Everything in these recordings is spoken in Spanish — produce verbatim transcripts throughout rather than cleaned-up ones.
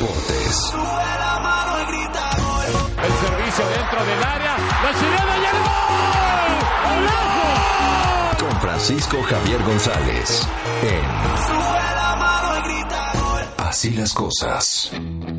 deportes. El servicio dentro del área, la chilena y el gol. ¡Golazo! Con Francisco Javier González en Así las Cosas.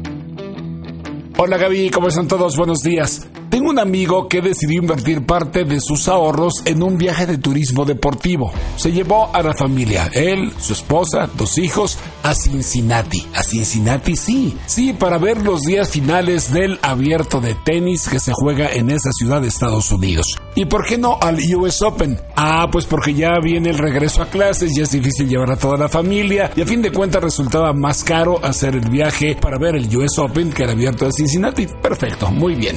Hola Gaby, ¿cómo están todos? Buenos días. Tengo un amigo que decidió invertir parte de sus ahorros en un viaje de turismo deportivo. Se llevó a la familia, él, su esposa, dos hijos, a Cincinnati. A Cincinnati, sí, sí, para ver los días finales del abierto de tenis que se juega en esa ciudad de Estados Unidos. ¿Y por qué no al U S Open? Ah, pues porque ya viene el regreso a clases, ya es difícil llevar a toda la familia y a fin de cuentas resultaba más caro hacer el viaje para ver el U S Open que el abierto de Cincinnati. Perfecto, muy bien.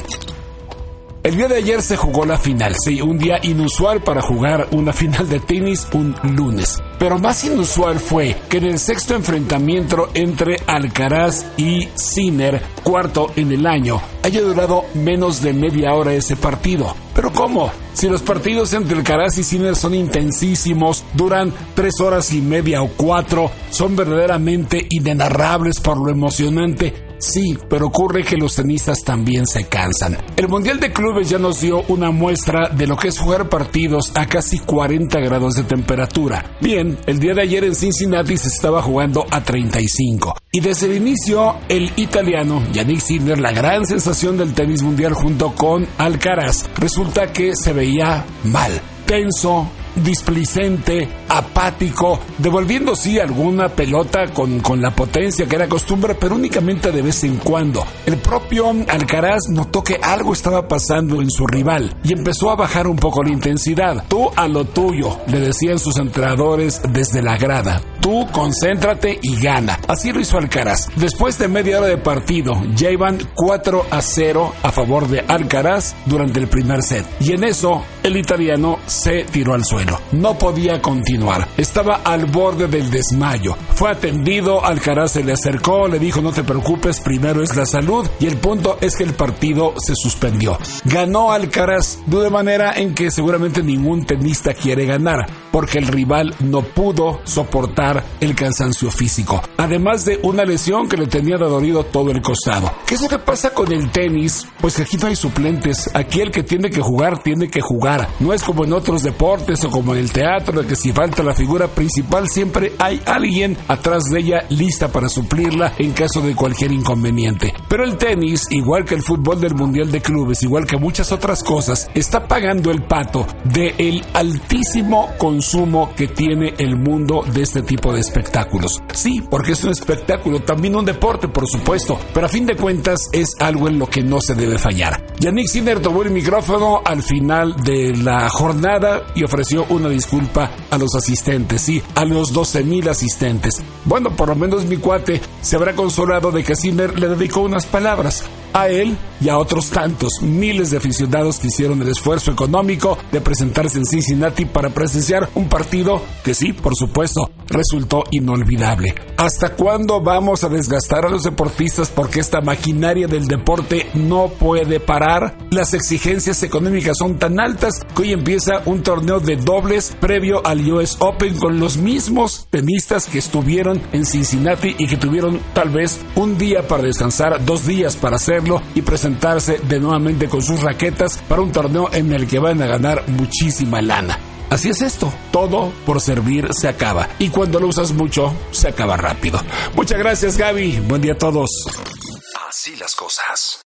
El día de ayer se jugó la final, sí, un día inusual para jugar una final de tenis un lunes. Pero más inusual fue que en el sexto enfrentamiento entre Alcaraz y Sinner, cuarto en el año, haya durado menos de media hora ese partido. ¿Pero cómo? Si los partidos entre Alcaraz y Sinner son intensísimos, duran tres horas y media o cuatro, son verdaderamente inenarrables por lo emocionante. Sí, pero ocurre que los tenistas también se cansan. El Mundial de Clubes ya nos dio una muestra de lo que es jugar partidos a casi cuarenta grados de temperatura. Bien, el día de ayer en Cincinnati se estaba jugando a treinta y cinco. Y desde el inicio, el italiano Jannik Sinner, la gran sensación del tenis mundial junto con Alcaraz, resulta que se veía mal, tenso, displicente, apático, devolviendo sí alguna pelota con, con la potencia que era costumbre, pero únicamente de vez en cuando. El propio Alcaraz notó que algo estaba pasando en su rival y empezó a bajar un poco la intensidad. Tú a lo tuyo, le decían sus entrenadores desde la grada. Tú concéntrate y gana. Así lo hizo Alcaraz. Después de media hora de partido, ya iban cuatro a cero a favor de Alcaraz durante el primer set. Y en eso, el italiano se tiró al suelo. No podía continuar. Estaba al borde del desmayo. Fue atendido, Alcaraz se le acercó, le dijo: no te preocupes, primero es la salud. Y el punto es que el partido se suspendió. Ganó Alcaraz de una manera en que seguramente ningún tenista quiere ganar, porque el rival no pudo soportar el cansancio físico, además de una lesión que le tenía dolorido todo el costado. ¿Qué es lo que pasa con el tenis? Pues que aquí no hay suplentes. Aquí el que tiene que jugar, tiene que jugar. No es como en otros deportes o como en el teatro, de que si falta la figura principal, siempre hay alguien atrás de ella lista para suplirla en caso de cualquier inconveniente. Pero el tenis, igual que el fútbol del Mundial de Clubes, igual que muchas otras cosas, está pagando el pato del altísimo consumo que tiene el mundo de este tipo de espectáculos. Sí, porque es un espectáculo, también un deporte, por supuesto, pero a fin de cuentas es algo en lo que no se debe fallar. Jannik Sinner tomó el micrófono al final de la jornada y ofreció una disculpa a los asistentes, sí, a los doce mil asistentes. Bueno, por lo menos mi cuate se habrá consolado de que Sinner le dedicó unas palabras a él y a otros tantos miles de aficionados que hicieron el esfuerzo económico de presentarse en Cincinnati para presenciar un partido que sí, por supuesto, resultó inolvidable. ¿Hasta cuándo vamos a desgastar a los deportistas porque esta maquinaria del deporte no puede parar? Las exigencias económicas son tan altas que hoy empieza un torneo de dobles previo al U S Open con los mismos tenistas que estuvieron en Cincinnati y que tuvieron tal vez un día para descansar, dos días para hacerlo y presentarse de nuevamente con sus raquetas para un torneo en el que van a ganar muchísima lana. Así es esto, todo por servir se acaba y cuando lo usas mucho se acaba rápido. Muchas gracias, Gaby, buen día a todos. Así las cosas.